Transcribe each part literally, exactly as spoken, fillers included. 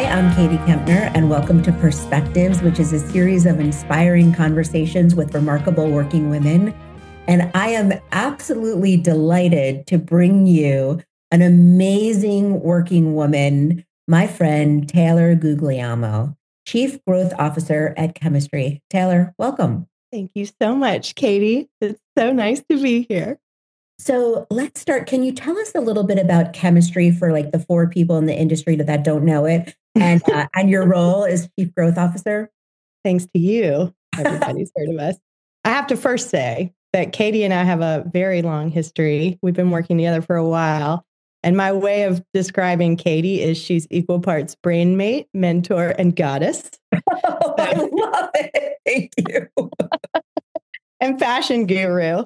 I'm Katie Kempner, and welcome to Perspectives, which is a series of inspiring conversations with remarkable working women. And I am absolutely delighted to bring you an amazing working woman, my friend Taylor Guglielmo, Chief Growth Officer at Chemistry. Taylor, welcome. Thank you so much, Katie. It's so nice to be here. So let's start. Can you tell us a little bit about Chemistry for like the four people in the industry that, that don't know it, and uh, and your role as Chief Growth Officer? Thanks to you, everybody's heard of us. I have to first say that Katie and I have a very long history. We've been working together for a while. And my way of describing Katie is she's equal parts brain mate, mentor, and goddess. Oh, I love it. Thank you. And fashion guru.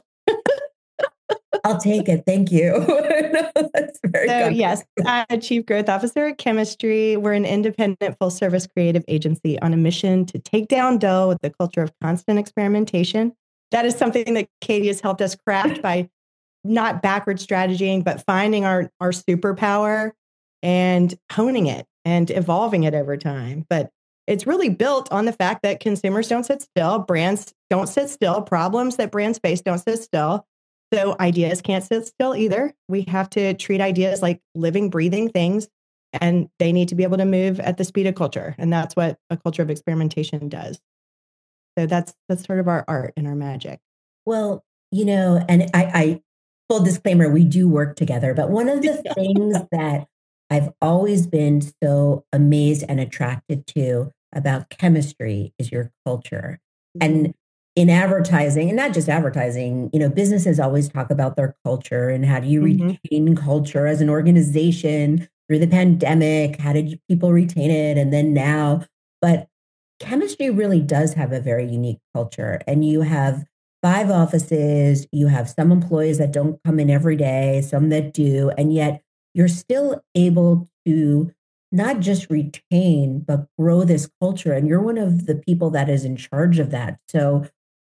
I'll take it. Thank you. No, that's very so, good. Yes, I'm a Chief Growth Officer at Chemistry. We're an independent full-service creative agency on a mission to take down dough with the culture of constant experimentation. That is something that Katie has helped us craft by not backward strategizing, but finding our, our superpower and honing it and evolving it over time. But it's really built on the fact that consumers don't sit still, brands don't sit still, problems that brands face don't sit still. So ideas can't sit still either. We have to treat ideas like living, breathing things, and they need to be able to move at the speed of culture. And that's what a culture of experimentation does. So that's that's sort of our art and our magic. Well, you know, and I, I full disclaimer, we do work together. But one of the things that I've always been so amazed and attracted to about Chemistry is your culture. Mm-hmm. And in advertising, and not just advertising, you know, businesses always talk about their culture and how do you mm-hmm. retain culture as an organization through the pandemic? How did people retain it? And then now, but Chemistry really does have a very unique culture. And you have five offices, you have some employees that don't come in every day, some that do, and yet you're still able to not just retain, but grow this culture. And you're one of the people that is in charge of that. So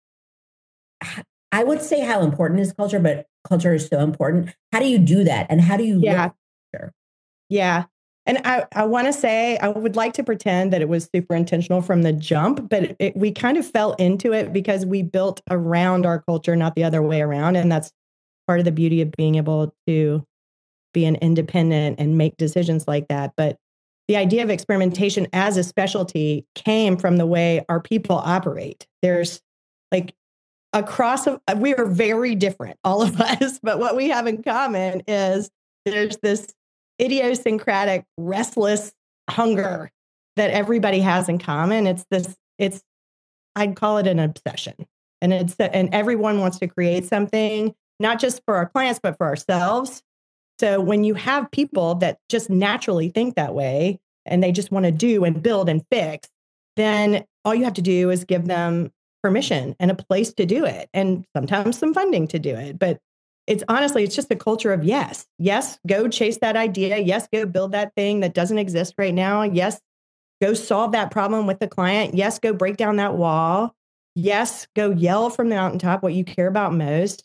I would say how important is culture, but culture is so important. How do you do that? And how do you yeah. look at culture? Yeah. And I, I want to say, I would like to pretend that it was super intentional from the jump, but it, we kind of fell into it because we built around our culture, not the other way around. And that's part of the beauty of being able to be an independent and make decisions like that. But the idea of experimentation as a specialty came from the way our people operate. There's like across, a, we are very different, all of us, but what we have in common is there's this idiosyncratic, restless hunger that everybody has in common. It's this, it's, I'd call it an obsession. And it's, and everyone wants to create something, not just for our clients, but for ourselves. So when you have people that just naturally think that way, and they just want to do and build and fix, then all you have to do is give them permission and a place to do it. And sometimes some funding to do it. But it's honestly, it's just a culture of yes, yes, go chase that idea. Yes, go build that thing that doesn't exist right now. Yes, go solve that problem with the client. Yes, go break down that wall. Yes, go yell from the mountaintop what you care about most.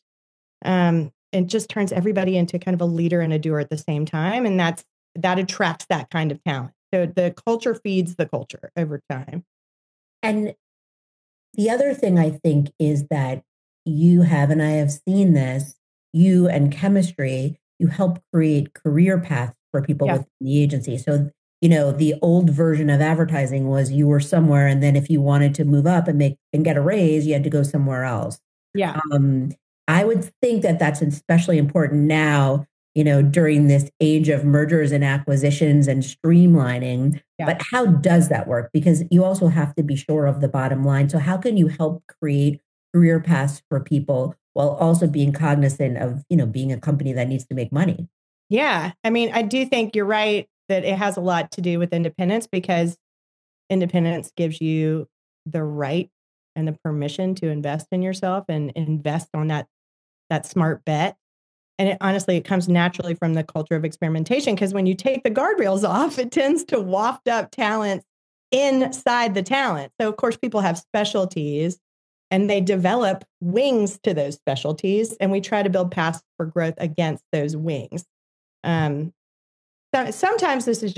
Um, it just turns everybody into kind of a leader and a doer at the same time. And that's that attracts that kind of talent. So the culture feeds the culture over time. And the other thing I think is that you have, and I have seen this, you and Chemistry, you help create career paths for people yeah. within the agency. So, you know, the old version of advertising was you were somewhere, and then if you wanted to move up and make and get a raise, you had to go somewhere else. Yeah. Um, I would think that that's especially important now, you know, during this age of mergers and acquisitions and streamlining. Yeah. But how does that work? Because you also have to be sure of the bottom line. So how can you help create career paths for people while also being cognizant of, you know, being a company that needs to make money? Yeah. I mean, I do think you're right that it has a lot to do with independence, because independence gives you the right and the permission to invest in yourself and invest on that, that smart bet. And it, honestly, it comes naturally from the culture of experimentation, because when you take the guardrails off, it tends to waft up talent inside the talent. So, of course, people have specialties and they develop wings to those specialties. And we try to build paths for growth against those wings. Um, so, sometimes this is just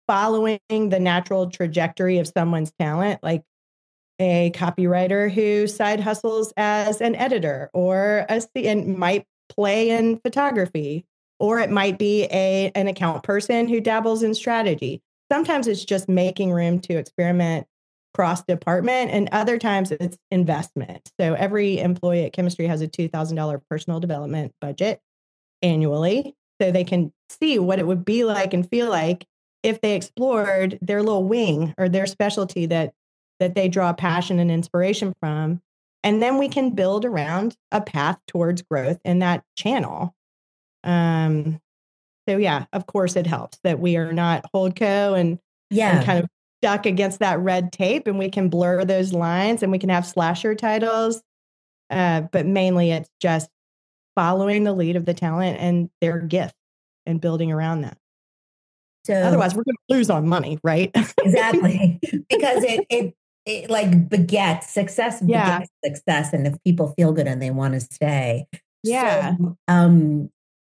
following the natural trajectory of someone's talent, like a copywriter who side hustles as an editor or a and might play in photography, or it might be a an account person who dabbles in strategy. Sometimes it's just making room to experiment cross department, and other times it's investment. So every employee at Chemistry has a two thousand dollars personal development budget annually, so they can see what it would be like and feel like if they explored their little wing or their specialty that that they draw passion and inspiration from. And then we can build around a path towards growth in that channel. Um, so yeah, of course it helps that we are not holdco and, yeah. and kind of stuck against that red tape, and we can blur those lines and we can have slasher titles. Uh, but mainly it's just following the lead of the talent and their gift and building around that. So otherwise we're going to lose on money, right? Exactly. Because it, it, it like begets success, yeah. begets success. And if people feel good and they want to stay. Yeah. So, um,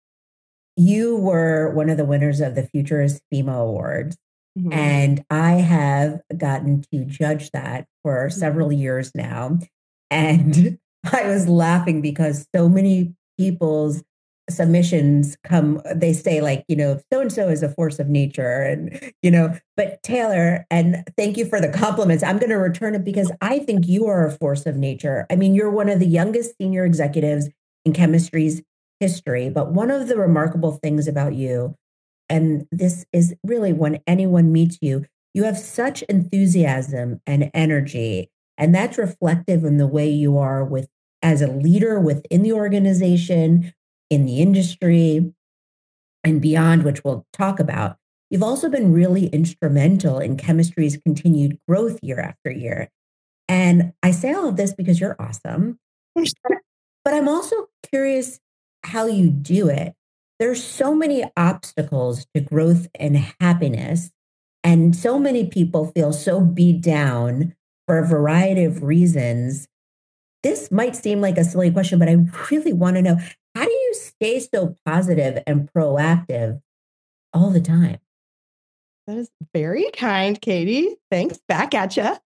you were one of the winners of the Futurist FEMA Awards. Mm-hmm. And I have gotten to judge that for several mm-hmm. years now. And I was laughing because so many people's submissions come, they say like, you know, so-and-so is a force of nature and, you know, but Taylor, and thank you for the compliments. I'm going to return it because I think you are a force of nature. I mean, you're one of the youngest senior executives in Chemistry's history, but one of the remarkable things about you, and this is really when anyone meets you, you have such enthusiasm and energy, and that's reflective in the way you are with as a leader within the organization, in the industry, and beyond, which we'll talk about. You've also been really instrumental in Chemistry's continued growth year after year. And I say all of this because you're awesome, but I'm also curious how you do it. There's so many obstacles to growth and happiness, and so many people feel so beat down for a variety of reasons. This might seem like a silly question, but I really want to know, how do you stay so positive and proactive all the time? That is very kind, Katie. Thanks. Back at you.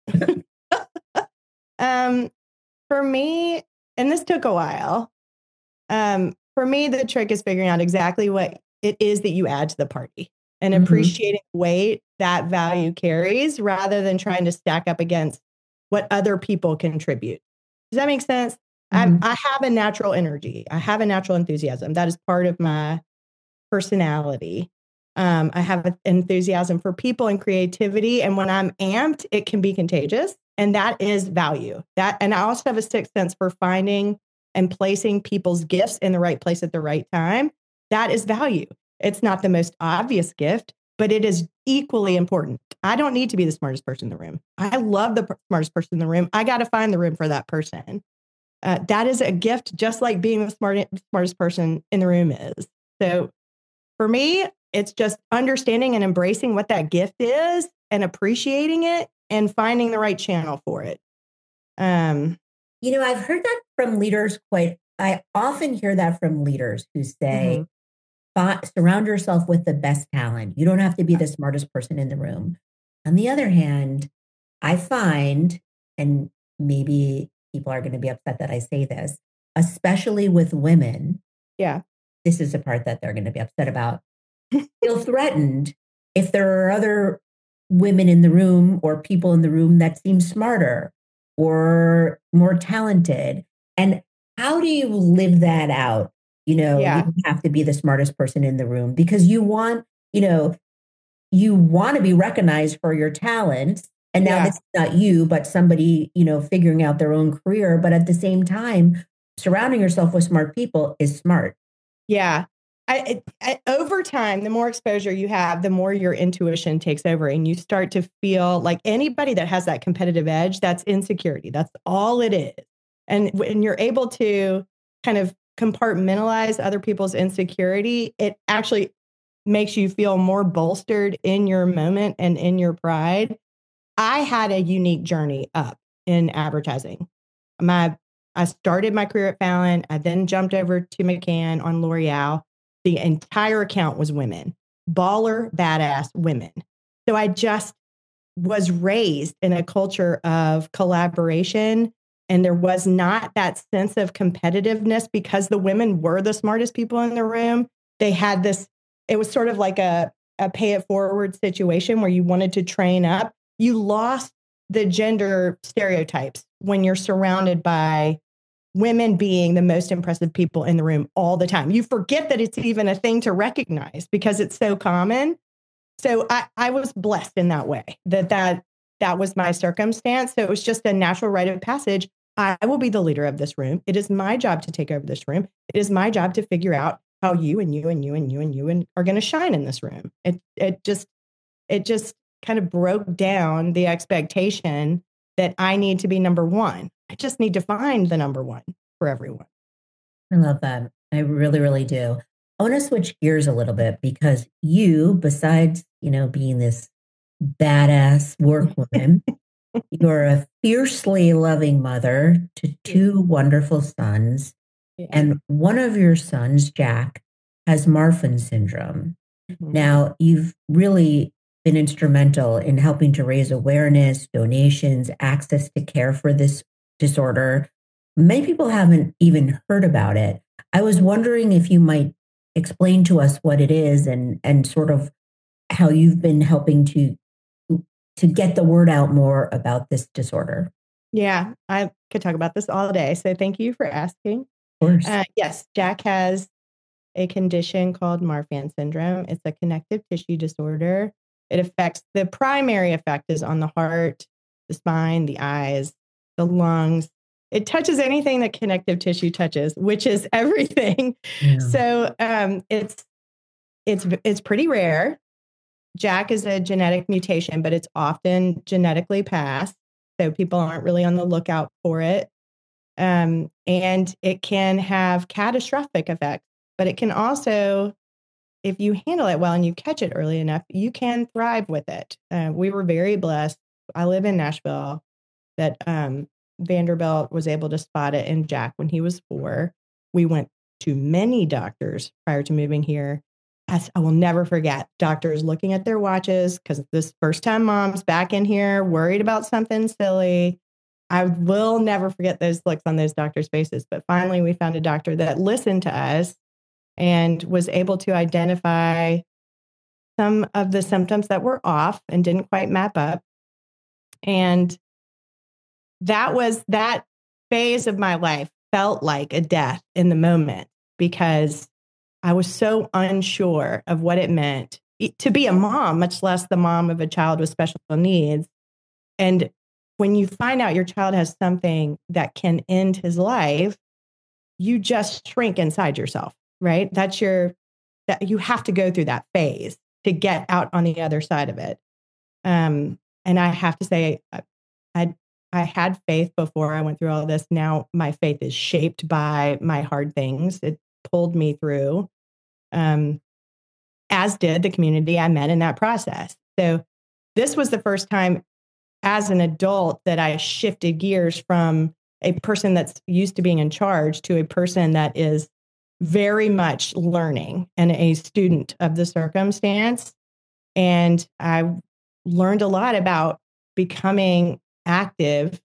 um, for me, and this took a while, um, for me, the trick is figuring out exactly what it is that you add to the party and mm-hmm. appreciating the weight that value carries rather than trying to stack up against what other people contribute. Does that make sense? Mm-hmm. I, I have a natural energy. I have a natural enthusiasm. That is part of my personality. Um, I have an enthusiasm for people and creativity. And when I'm amped, it can be contagious. And that is value. That, and I also have a sixth sense for finding and placing people's gifts in the right place at the right time. That is value. It's not the most obvious gift, but it is equally important. I don't need to be the smartest person in the room. I love the p- smartest person in the room. I got to find the room for that person. Uh, that is a gift, just like being the smart, smartest person in the room is. So for me, it's just understanding and embracing what that gift is and appreciating it and finding the right channel for it. Um, you know, I've heard that from leaders quite, I often hear that from leaders who say, mm-hmm. surround yourself with the best talent. You don't have to be the smartest person in the room. On the other hand, I find, and maybe people are going to be upset that I say this, especially with women. Yeah. This is the part that they're going to be upset about. Feel threatened if there are other women in the room or people in the room that seem smarter or more talented. And how do you live that out? You know, yeah. You don't have to be the smartest person in the room because you want, you know, you want to be recognized for your talents. And now yeah. That's not you, but somebody, you know, figuring out their own career. But at the same time, surrounding yourself with smart people is smart. Yeah. I, I, over time, the more exposure you have, the more your intuition takes over and you start to feel like anybody that has that competitive edge, that's insecurity. That's all it is. And when you're able to kind of compartmentalize other people's insecurity, it actually makes you feel more bolstered in your moment and in your pride. I had a unique journey up in advertising. My I started my career at Fallon. I then jumped over to McCann on L'Oreal. The entire account was women, baller, badass women. So I just was raised in a culture of collaboration. And there was not that sense of competitiveness because the women were the smartest people in the room. They had this, it was sort of like a, a pay it forward situation where you wanted to train up. You lost the gender stereotypes when you're surrounded by women being the most impressive people in the room all the time. You forget that it's even a thing to recognize because it's so common. So I, I was blessed in that way, that, that that was my circumstance. So it was just a natural rite of passage. I will be the leader of this room. It is my job to take over this room. It is my job to figure out how you and you and you and you and you and are going to shine in this room. It it just it just kind of broke down the expectation that I need to be number one. I just need to find the number one for everyone. I love that. I really, really do. I want to switch gears a little bit because you, besides, you know, being this badass workwoman, you're a fiercely loving mother to two wonderful sons. Yeah. And one of your sons, Jack, has Marfan syndrome. Mm-hmm. Now, you've really been instrumental in helping to raise awareness, donations, access to care for this disorder. Many people haven't even heard about it. I was wondering if you might explain to us what it is and, and sort of how you've been helping to to get the word out more about this disorder. Yeah, I could talk about this all day. So thank you for asking. Of course. Uh, yes, Jack has a condition called Marfan syndrome. It's a connective tissue disorder. It affects, the primary effect is on the heart, the spine, the eyes, the lungs. It touches anything that connective tissue touches, which is everything. Yeah. So um, it's it's it's pretty rare. Jack is a genetic mutation, but it's often genetically passed. So people aren't really on the lookout for it. Um, and it can have catastrophic effects, but it can also, if you handle it well and you catch it early enough, you can thrive with it. Uh, we were very blessed. I live in Nashville, that um, Vanderbilt was able to spot it in Jack when he was four. We went to many doctors prior to moving here. I will never forget doctors looking at their watches because this first time mom's back in here worried about something silly. I will never forget those looks on those doctors' faces. But finally, we found a doctor that listened to us and was able to identify some of the symptoms that were off and didn't quite map up. And that was that phase of my life felt like a death in the moment because I was so unsure of what it meant to be a mom, much less the mom of a child with special needs. And when you find out your child has something that can end his life, you just shrink inside yourself, right? That's your, that you have to go through that phase to get out on the other side of it. Um, and I have to say, I, I had faith before I went through all this. Now my faith is shaped by my hard things. It pulled me through, um, as did the community I met in that process. So this was the first time as an adult that I shifted gears from a person that's used to being in charge to a person that is very much learning and a student of the circumstance. And I learned a lot about becoming active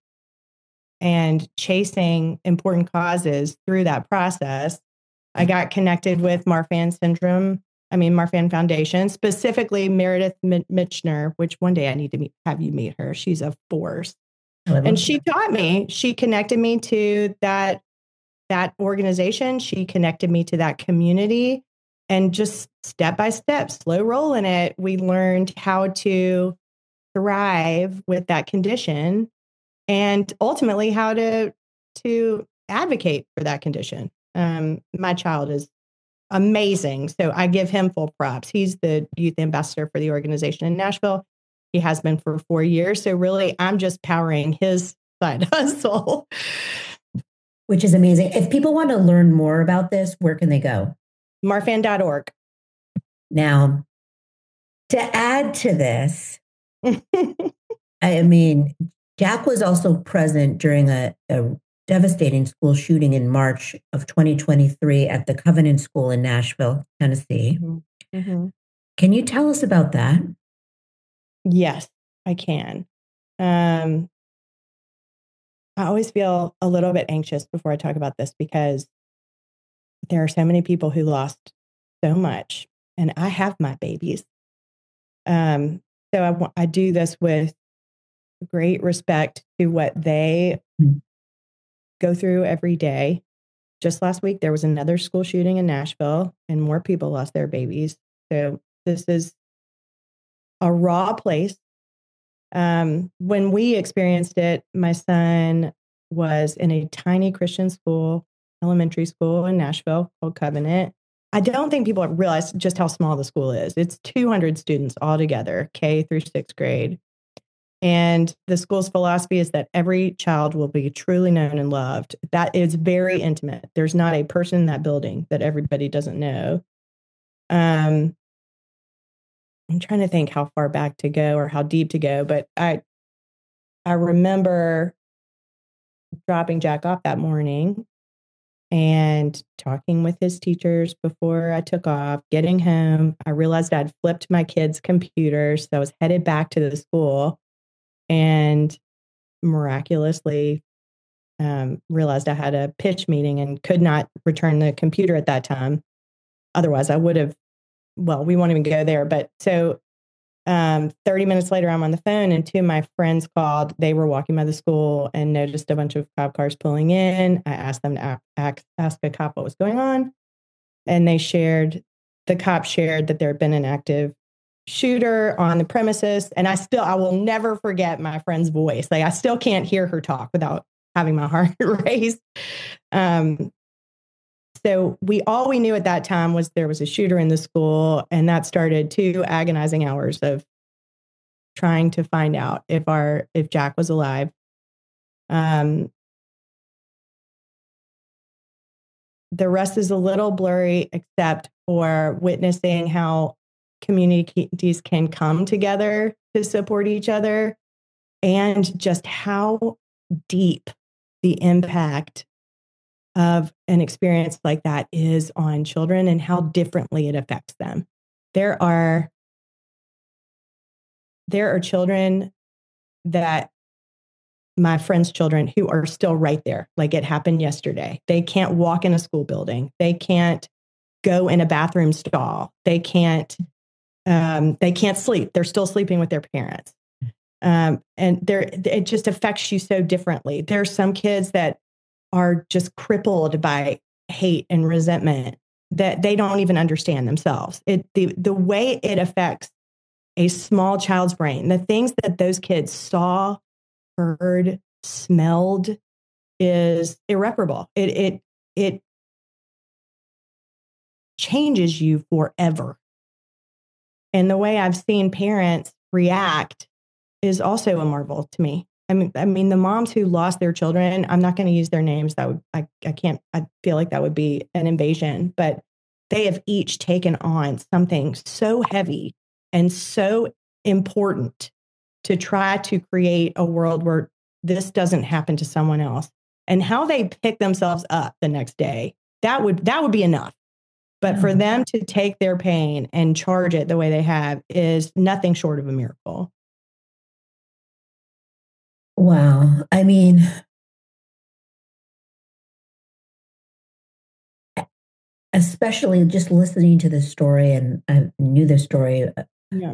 and chasing important causes through that process. I got connected with Marfan syndrome, I mean, Marfan Foundation, specifically Meredith Michener, which one day I need to meet, have you meet her. She's a force. And she that. taught me, she connected me to that, that organization. She connected me to that community, and just step by step, slow rolling it, we learned how to thrive with that condition and ultimately how to, to advocate for that condition. Um, my child is amazing. So I give him full props. He's the youth ambassador for the organization in Nashville. He has been for four years. So really, I'm just powering his side hustle. Which is amazing. If people want to learn more about this, where can they go? Marfan dot org. Now, to add to this, I mean, Jack was also present during a, a devastating school shooting in March of twenty twenty-three at the Covenant School in Nashville, Tennessee. Mm-hmm. Can you tell us about that? Yes, I can. Um, I always feel a little bit anxious before I talk about this because there are so many people who lost so much, and I have my babies. Um, so I, wa- I do this with great respect to what they Mm. go through every day. Just last week, there was another school shooting in Nashville, and more people lost their babies. So this is a raw place. Um, when we experienced it, my son was in a tiny Christian school, elementary school in Nashville called Covenant. I don't think people realize just how small the school is. It's two hundred students altogether, K through sixth grade. And the school's philosophy is that every child will be truly known and loved. That is very intimate. There's not a person in that building that everybody doesn't know. Um, I'm trying to think how far back to go or how deep to go, but I I remember dropping Jack off that morning and talking with his teachers before I took off, getting home. I realized I'd flipped my kids' computers, so I was headed back to the school and miraculously um, realized I had a pitch meeting and could not return the computer at that time. Otherwise, I would have, well, we won't even go there. But so um, thirty minutes later, I'm on the phone and two of my friends called. They were walking by the school and noticed a bunch of cop cars pulling in. I asked them to ask, ask a cop what was going on. And they shared, the cop shared that there had been an active shooter on the premises. And I still, I will never forget my friend's voice. Like I still can't hear her talk without having my heart race. Um, so we all we knew at that time was there was a shooter in the school, and that started two agonizing hours of trying to find out if our if Jack was alive. Um, the rest is a little blurry, except for witnessing how communities can come together to support each other, and just how deep the impact of an experience like that is on children and how differently it affects them. There are there are children that my friends' children who are still right there. Like it happened yesterday. They can't walk in a school building. They can't go in a bathroom stall. They can't um, they can't sleep. They're still sleeping with their parents. Um, and there it just affects you so differently. There's some kids that are just crippled by hate and resentment that they don't even understand themselves. It the the way it affects a small child's brain, the things that those kids saw, heard, smelled is irreparable. It it it changes you forever. And the way I've seen parents react is also a marvel to me. I mean, I mean, the moms who lost their children, I'm not going to use their names. That would, I, I can't, I feel like that would be an invasion, but they have each taken on something so heavy and so important to try to create a world where this doesn't happen to someone else. And how they pick themselves up the next day, that would, that would be enough. But for them to take their pain and charge it the way they have is nothing short of a miracle. Wow. I mean, especially just listening to this story, and I knew this story, Yeah.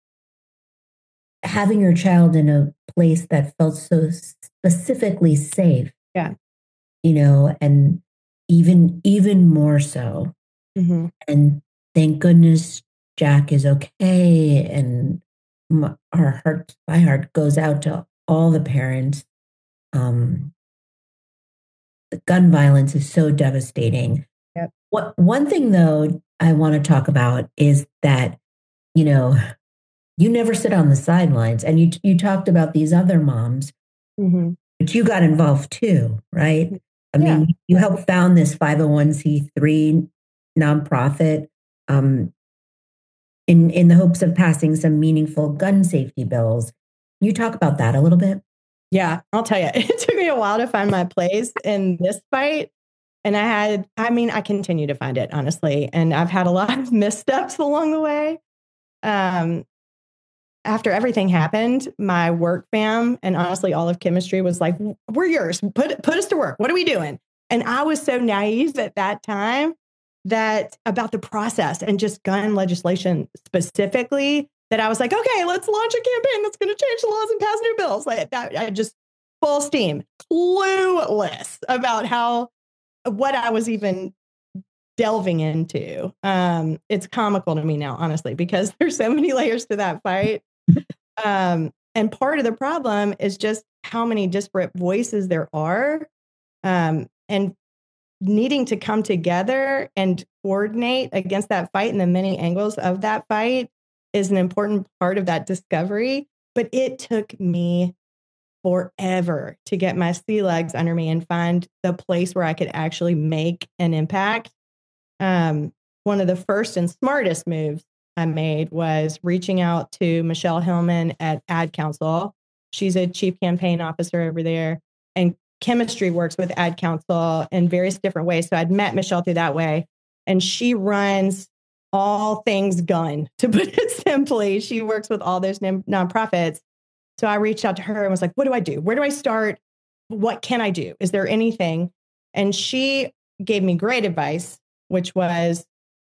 having your child in a place that felt so specifically safe. Yeah. You know, and even even more so. Mm-hmm. And thank goodness Jack is okay. And my, our heart, my heart goes out to all the parents. Um, the gun violence is so devastating. Yep. What one thing though I want to talk about is that, you know, you never sit on the sidelines, and you you talked about these other moms, Mm-hmm. but you got involved too, right? I Yeah. mean, you helped found this five oh one c three nonprofit um, in in the hopes of passing some meaningful gun safety bills. Can you talk about that a little bit? Yeah, I'll tell you, it took me a while to find my place in this fight. And I had, I mean, I continue to find it, honestly. And I've had a lot of missteps along the way. Um, after everything happened, my work fam and honestly all of chemistry was like, we're yours. Put put us to work. What are we doing? And I was so naive at that time that about the process and just gun legislation specifically that I was like, okay, let's launch a campaign that's going to change the laws and pass new bills. Like that, I just full steam, clueless about how what I was even delving into. Um, it's comical to me now, honestly, because there's so many layers to that fight. Um, and part of the problem is just how many disparate voices there are, um, and needing to come together and coordinate against that fight and the many angles of that fight is an important part of that discovery. But it took me forever to get my sea legs under me and find the place where I could actually make an impact. Um, one of the first and smartest moves I made was reaching out to Michelle Hillman at Ad Council. She's a chief campaign officer over there, and chemistry works with Ad Council in various different ways. So I'd met Michelle through that way, and she runs all things gun, to put it simply. She works with all those non- nonprofits. So I reached out to her and was like, what do I do? Where do I start? What can I do? Is there anything? And she gave me great advice, which was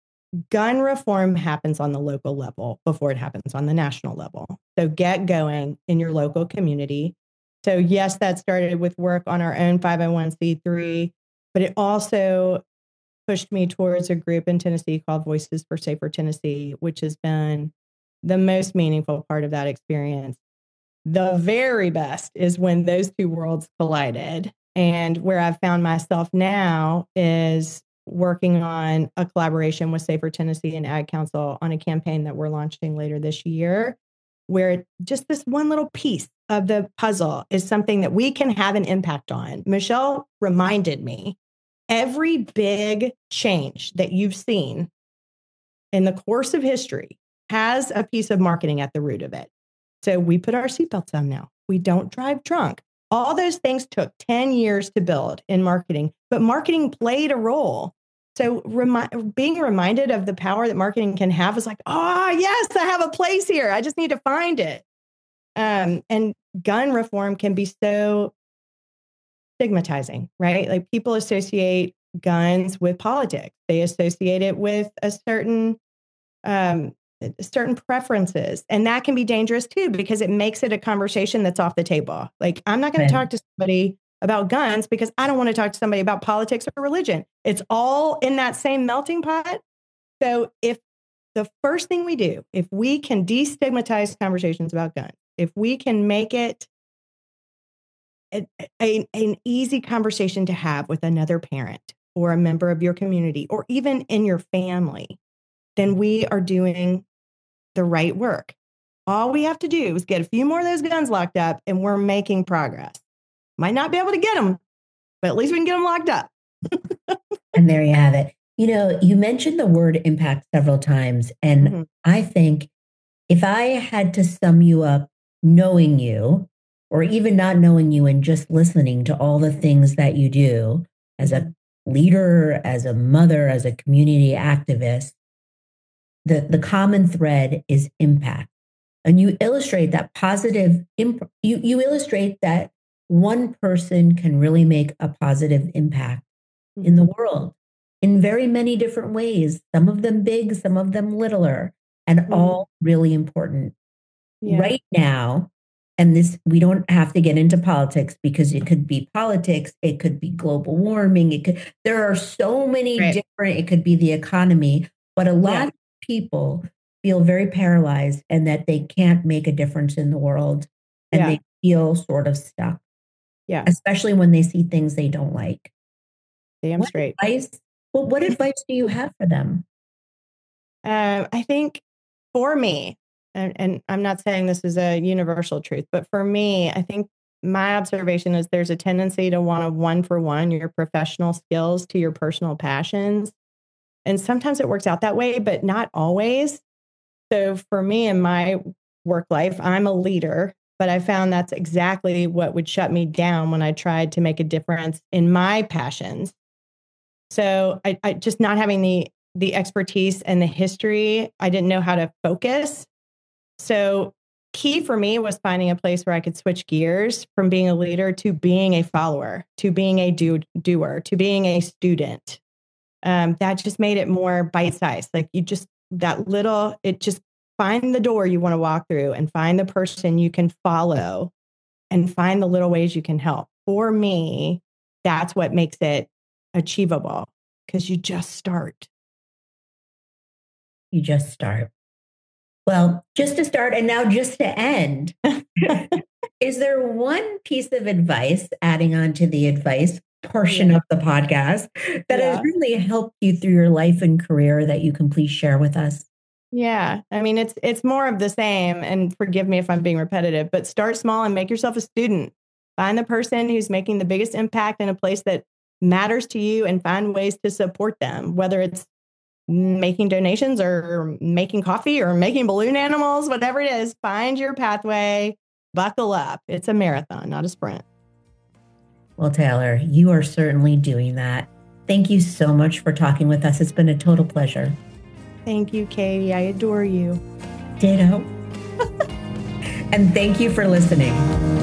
gun reform happens on the local level before it happens on the national level. So get going in your local community. So yes, that started with work on our own five oh one c three, but it also pushed me towards a group in Tennessee called Voices for Safer Tennessee, which has been the most meaningful part of that experience. The very best is when those two worlds collided. And where I've found myself now is working on a collaboration with Safer Tennessee and Ad Council on a campaign that we're launching later this year, where just this one little piece of the puzzle is something that we can have an impact on. Michelle reminded me, every big change that you've seen in the course of history has a piece of marketing at the root of it. So we put our seatbelts on now. We don't drive drunk. All those things took ten years to build in marketing, but marketing played a role. So remi- being reminded of the power that marketing can have is like, oh, yes, I have a place here. I just need to find it. Um, and gun reform can be so stigmatizing, right? Like people associate guns with politics. They associate it with a certain um, certain preferences. And that can be dangerous too, because it makes it a conversation that's off the table. Like, I'm not going to talk to somebody about guns because I don't want to talk to somebody about politics or religion. It's all in that same melting pot. So if the first thing we do, if we can destigmatize conversations about guns, if we can make it a, a, an easy conversation to have with another parent or a member of your community, or even in your family, then we are doing the right work. All we have to do is get a few more of those guns locked up and we're making progress. Might not be able to get them, but at least we can get them locked up. And there you have it. You know, you mentioned the word impact several times. And mm-hmm. I think if I had to sum you up, knowing you, or even not knowing you and just listening to all the things that you do as a leader, as a mother, as a community activist, the, the common thread is impact. And you illustrate that positive, imp- you, you illustrate that one person can really make a positive impact mm-hmm. in the world in very many different ways, some of them big, some of them littler, and mm-hmm. all really important. Yeah. Right now, and this, we don't have to get into politics because it could be politics, it could be global warming, it could, there are so many right. different, it could be the economy, but a lot yeah. of people feel very paralyzed and that they can't make a difference in the world and yeah. they feel sort of stuck. Yeah. Especially when they see things they don't like. Damn what straight. Advice, well, what advice do you have for them? Uh, I think for me, and, and I'm not saying this is a universal truth, but for me, I think my observation is there's a tendency to want to one for one your professional skills to your personal passions. And sometimes it works out that way, but not always. So for me in my work life, I'm a leader, but I found that's exactly what would shut me down when I tried to make a difference in my passions. So I, I just not having the the expertise and the history, I didn't know how to focus. So key for me was finding a place where I could switch gears from being a leader to being a follower, to being a do- doer, to being a student. Um, that just made it more bite-sized. Like you just, that little, it just find the door you want to walk through and find the person you can follow and find the little ways you can help. For me, that's what makes it achievable because you just start. You just start. Well, just to start and now just to end, is there one piece of advice, adding on to the advice portion yeah. of the podcast, that yeah. has really helped you through your life and career that you can please share with us? Yeah. I mean, it's it's more of the same, and forgive me if I'm being repetitive, but start small and make yourself a student. Find the person who's making the biggest impact in a place that matters to you and find ways to support them, whether it's making donations or making coffee or making balloon animals, whatever it is. Find your pathway, buckle up. It's a marathon, not a sprint. Well, Taylor, you are certainly doing that. Thank you so much for talking with us. It's been a total pleasure. Thank you, Katie. I adore you. Ditto. And thank you for listening.